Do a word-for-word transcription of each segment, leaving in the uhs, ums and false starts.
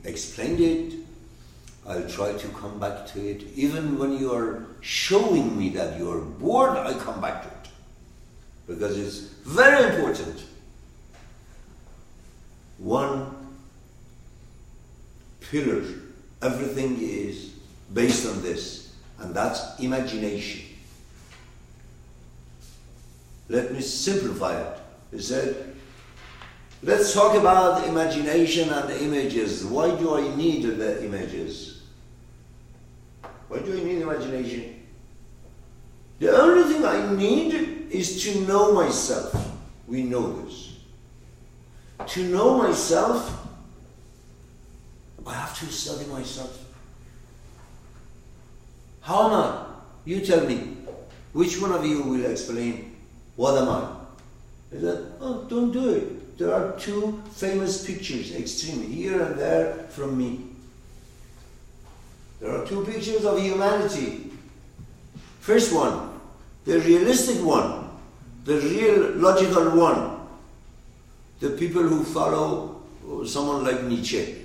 explained it. I'll try to come back to it. Even when you are showing me that you are bored, I come back to it. Because it's very important. One pillar, everything is based on this, and that's imagination. Let me simplify it. He said, let's talk about imagination and images. Why do I need the images? Why do I need imagination? The only thing I need is to know myself. We know this. To know myself, I have to study myself. How am I? You tell me. Which one of you will explain, what am I? He said, oh, don't do it. There are two famous pictures, extreme, here and there from me. There are two pictures of humanity. First one, the realistic one, the real logical one. The people who follow someone like Nietzsche.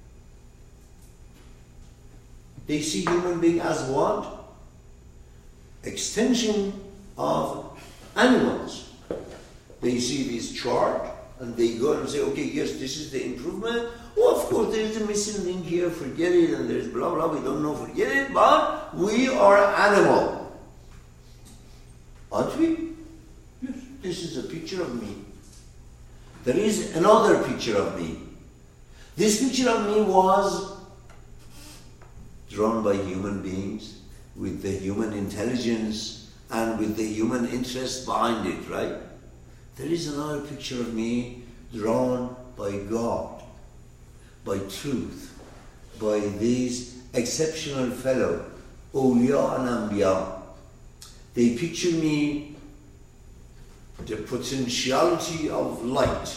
They see human being as what? Extension of animals. They see this chart and they go and say, okay, yes, this is the improvement. Oh, of course, there is a missing link here, forget it, and there's blah, blah, we don't know, forget it, but we are animal. Aren't we? Yes, this is a picture of me. There is another picture of me. This picture of me was drawn by human beings with the human intelligence and with the human interest behind it, right? There is another picture of me drawn by God, by truth, by these exceptional fellow, awliya and anbiya. They picture me the potentiality of light,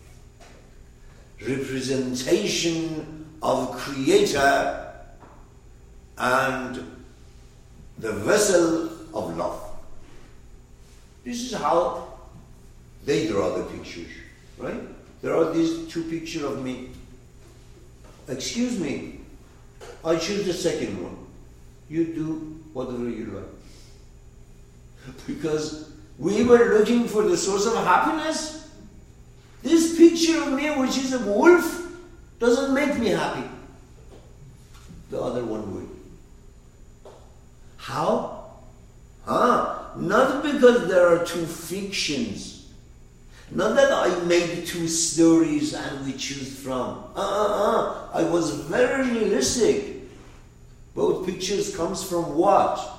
representation of Creator, and the vessel of love. This is how they draw the pictures, right? There are these two pictures of me. Excuse me, I choose the second one. You do whatever you like. Because we were looking for the source of happiness. This picture of me, which is a wolf, doesn't make me happy. The other one will. How? Huh? Not because there are two fictions. Not that I made two stories and we choose from. Uh-uh-uh. I was very realistic. Both pictures comes from what?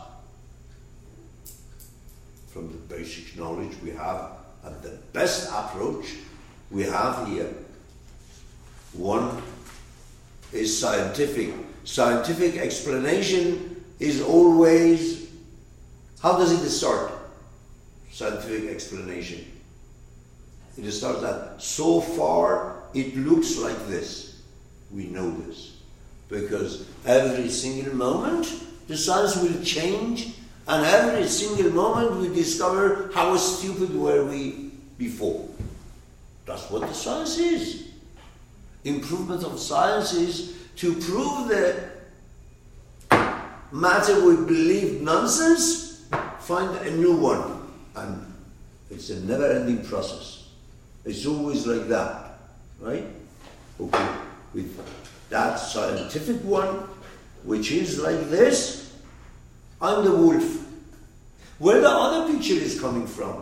From the basic knowledge we have and the best approach we have here. One is scientific. Scientific explanation is always, how does it start? Scientific explanation. It starts that so far it looks like this. We know this. Because every single moment the science will change, and every single moment we discover how stupid were we before. That's what the science is. Improvement of science is to prove that matter we believe nonsense, find a new one. And it's a never-ending process. It's always like that, right? Okay, with that scientific one, which is like this, I'm the wolf. Where the other picture is coming from?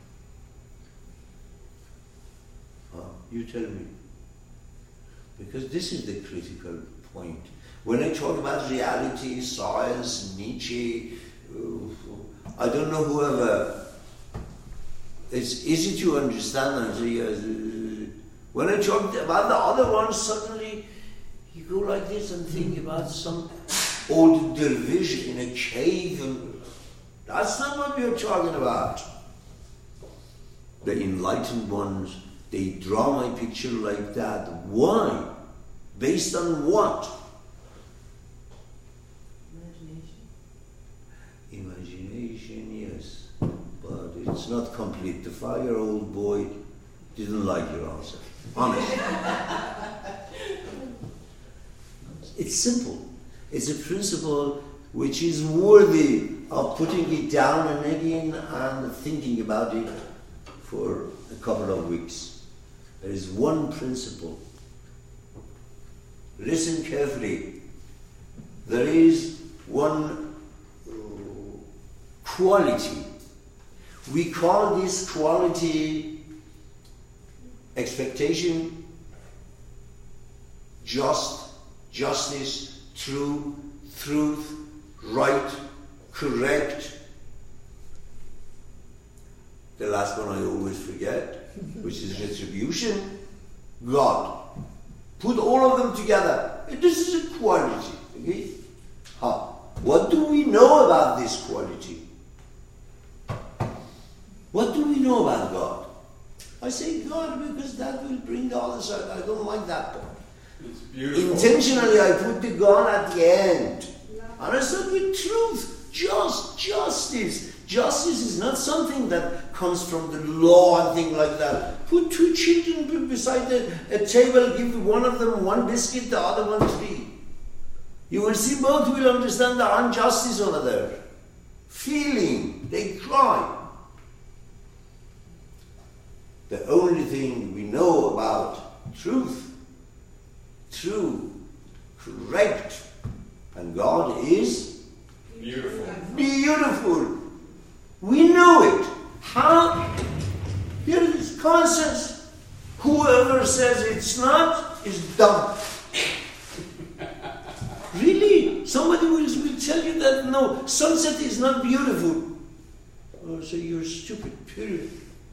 Huh? You tell me. Because this is the critical point. When I talk about reality, science, Nietzsche, uh, I don't know whoever, it's easy to understand. And say, uh, when I talk about the other ones, suddenly you go like this and think about some old dervish in a cave. And that's not what we're talking about. The enlightened ones, they draw my picture like that. Why? Based on what? Imagination, yes. But it's not complete. The five-year-old boy didn't like your answer. Honestly. It's simple. It's a principle which is worthy of putting it down and again and thinking about it for a couple of weeks. There is one principle. Listen carefully. There is one uh, quality. We call this quality expectation, just, justice, true, truth, right, correct. The last one I always forget, which is retribution. God. Put all of them together. This is a quality. Okay? Huh. What do we know about this quality? What do we know about God? I say God because that will bring the other side. I don't like that part. It's beautiful. Intentionally, I put the God at the end. And I said with truth, just, justice. Justice is not something that comes from the law and things like that. Put two children beside the, a table, give one of them one biscuit, the other one three. You will see both will understand the injustice over there. Feeling, they cry. The only thing we know about truth, true, correct, and God is beautiful. Beautiful. We know it. How? Here it is. Common sense. Whoever says it's not is dumb. Really? Somebody will, will tell you that no, sunset is not beautiful. Oh, so you're stupid, period.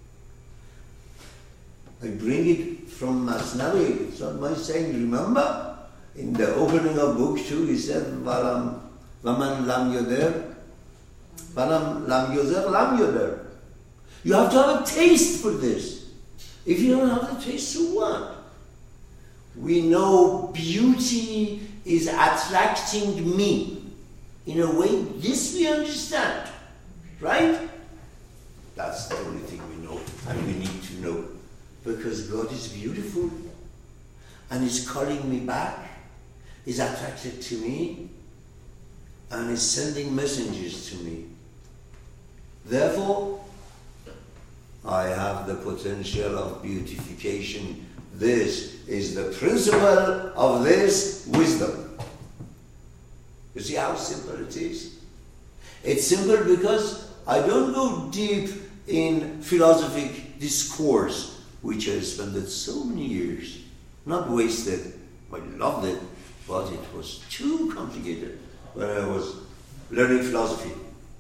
I bring it from Masnavi. It's not my saying. Remember? In the opening of book two, he said, Varam, Vaman Lam Yoder, Varam Lam Yoder, Lam Yoder. You have to have a taste for this. If you don't have the taste, so what? We know beauty is attracting me. In a way, this we understand. Right? That's the only thing we know, and we need to know. Because God is beautiful, and is calling me back, is attracted to me, and is sending messages to me. Therefore, I have the potential of beautification. This is the principle of this wisdom. You see how simple it is? It's simple because I don't go deep in philosophic discourse, which I spent so many years. Not wasted. I loved it, but it was too complicated when I was learning philosophy.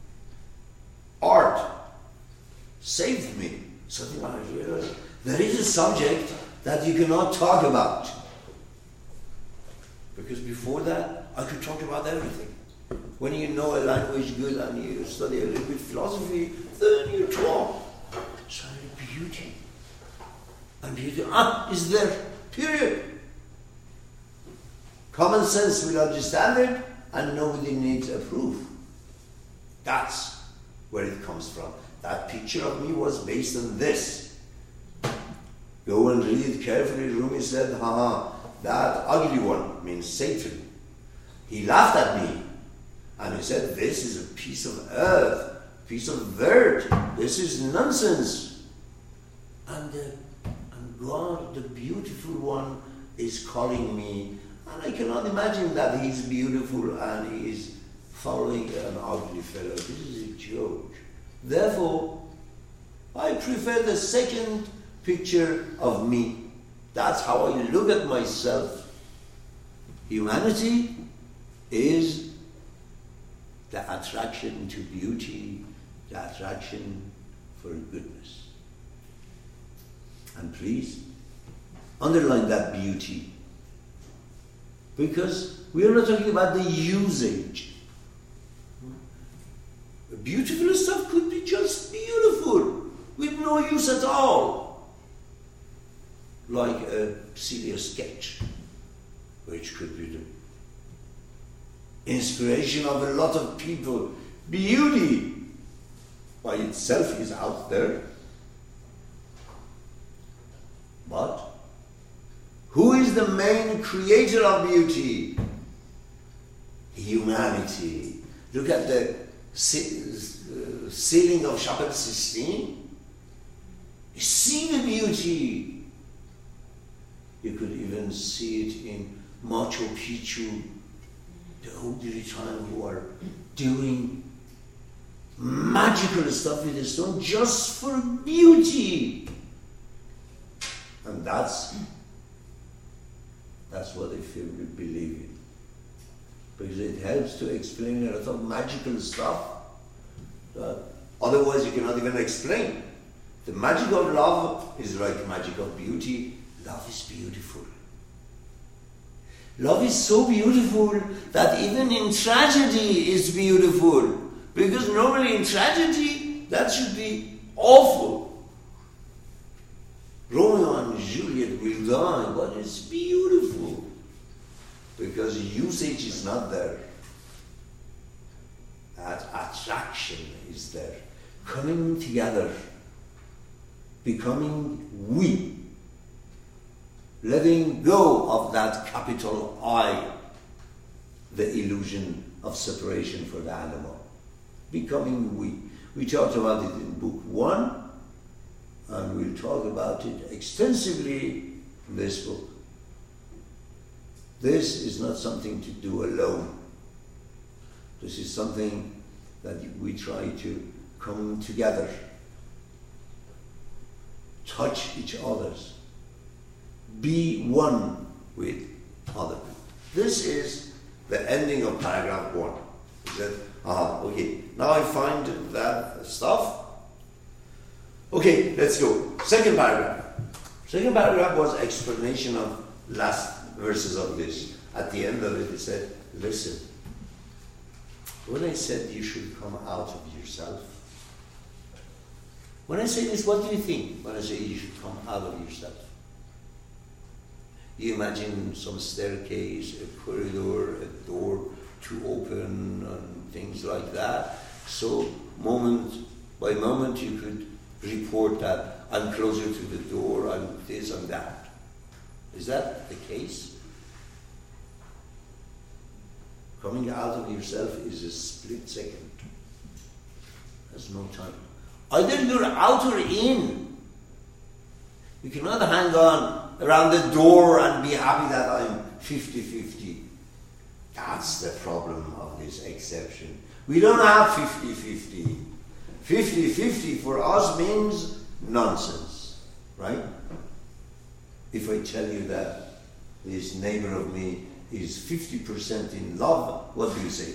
Art saved me. Suddenly I realized there is a subject that you cannot talk about. Because before that, I could talk about everything. When you know a language good and you study a little bit philosophy, then you talk. So beauty. And beauty, ah, is there, period. Common sense will understand it, and nobody needs a proof. That's where it comes from. That picture of me was based on this. Go and read it carefully. Rumi said, haha, that ugly one means Satan. He laughed at me. And he said, this is a piece of earth, piece of dirt. This is nonsense. And, the, and God, the beautiful one, is calling me. And I cannot imagine that he's beautiful and he is following an ugly fellow. This is a joke. Therefore, I prefer the second picture of me. That's how I look at myself. Humanity is the attraction to beauty, the attraction for goodness. And please, underline that beauty. Because we are not talking about the usage. Beautiful stuff could be just beautiful, with no use at all. Like a silly sketch, which could be the inspiration of a lot of people. Beauty by itself is out there. But who is the main creator of beauty? humanity. Look at the ce- ceiling of Chapel Sistine. You see the beauty. You could even see it in Machu Picchu, the Holy Time who are doing magical stuff with the stone just for beauty. And that's that's what they feel we believe in. Because it helps to explain a lot of magical stuff that otherwise you cannot even explain. The magic of love is like magic of beauty. Love is beautiful. Love is so beautiful that even in tragedy it's beautiful. Because normally in tragedy, that should be awful. Romeo and Juliet will die, but it's beautiful. Because usage is not there. That attraction is there. Coming together. Becoming we. Letting go of that capital I. The illusion of separation for the animal. Becoming we. We talked about it in book one, and we'll talk about it extensively in this book. This is not something to do alone. This is something that we try to come together, touch each other's, be one with other people. This is the ending of paragraph one. He said, ah, okay, now I find that stuff. Okay, let's go. Second paragraph. Second paragraph was explanation of last verses of this. At the end of it, it said, listen, when I said you should come out of yourself, when I say this, what do you think when I say you should come out of yourself? You imagine some staircase, a corridor, a door to open, and things like that. So moment by moment you could report that I'm closer to the door, I'm this and that. Is that the case? Coming out of yourself is a split second. There's no time. Either you're out or in. You cannot hang on around the door and be happy that I'm fifty-fifty. That's the problem of this exception. We don't have fifty-fifty. fifty-fifty for us means nonsense, right? If I tell you that this neighbor of me is fifty percent in love, what do you say?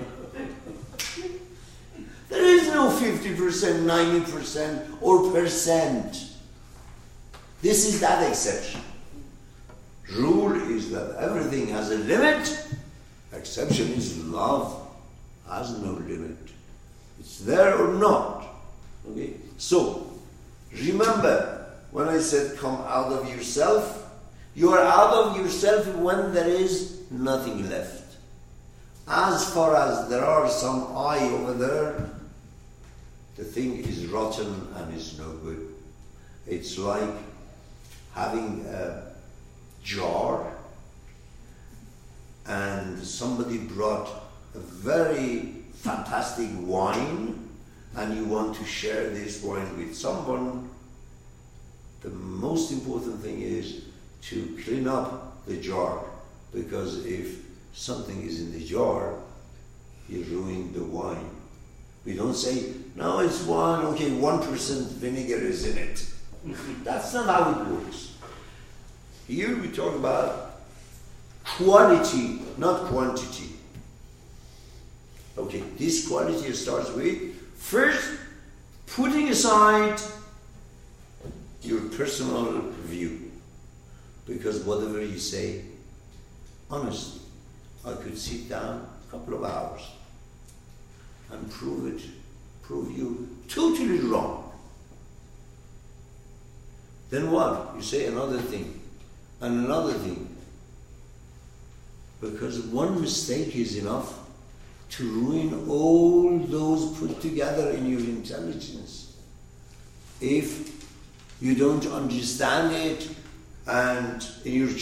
There is no fifty percent, ninety percent, or percent. This is that exception. Rule is that everything has a limit. Exception is love has no limit. It's there or not. Okay? So, remember, when I said come out of yourself, you are out of yourself when there is nothing left. As far as there are some I over there, the thing is rotten and is no good. It's like having a jar and somebody brought a very fantastic wine and you want to share this wine with someone. The most important thing is to clean up the jar, because if something is in the jar, you ruin the wine. We don't say, no, it's wine, okay, one percent vinegar is in it. That's not how it works. Here we talk about quality, not quantity. Okay, this quality starts with first putting aside your personal view. Because whatever you say, honestly, I could sit down a couple of hours and prove it, prove you totally wrong. Then what? You say another thing, and another thing. Because one mistake is enough to ruin all those put together in your intelligence. If you don't understand it, and in your